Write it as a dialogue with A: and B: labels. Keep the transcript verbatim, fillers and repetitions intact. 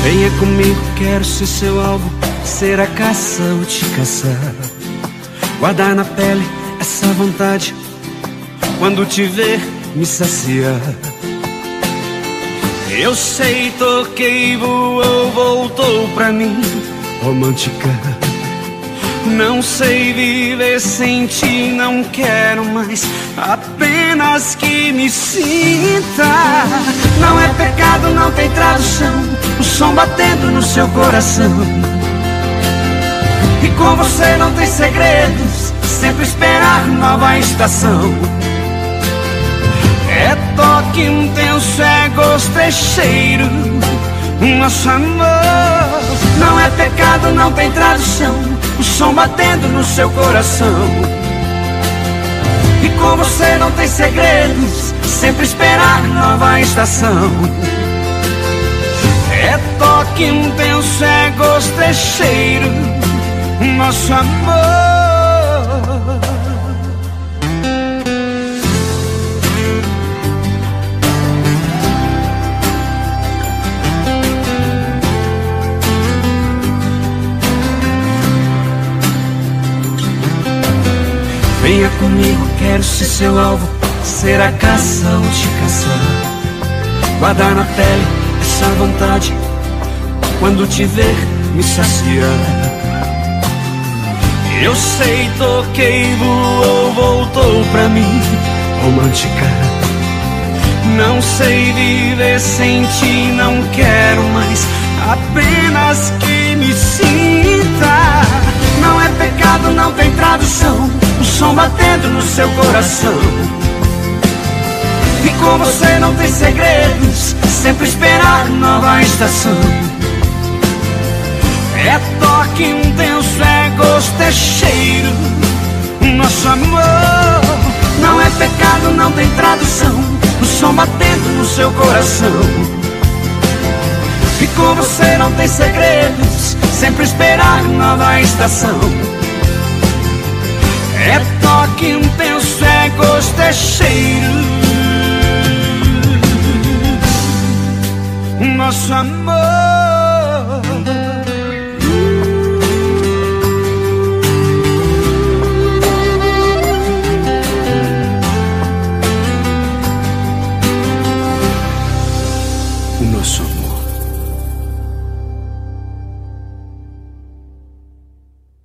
A: Venha comigo, quero ser seu alvo, ser a caça ou te caçar. Guardar na pele essa vontade, quando te ver me saciar. Eu sei, toquei, voou, voltou pra mim, romântica. Não sei viver sem ti, não quero mais, apenas que me sinta. Não é pecado, não tem tradução, o som batendo no seu coração. E com você não tem segredos, sempre esperar nova estação. É toque intenso, é gosto, é cheiro, nosso amor. Não é pecado, não tem tradução, o som batendo no seu coração. E com você não tem segredos, sempre esperar nova estação. É toque intenso, é gosto, é cheiro, nosso amor. Venha comigo, quero ser seu alvo, ser a caça ou te caçar. Guardar na pele essa vontade, quando te ver me saciar. Eu sei, toquei, voou, voltou pra mim, romântica. Não sei viver sem ti, não quero mais, apenas que me sinta. Não é pecado, não tem tradução, o som batendo no seu coração. E com você não tem segredos, sempre esperar nova estação. É toque intenso, é gosto, é cheiro, nosso amor. Não é pecado, não tem tradução, o som batendo no seu coração. E com você não tem segredos, sempre esperar nova estação. É toque intenso, é gosto, é cheiro, nosso amor. O nosso amor.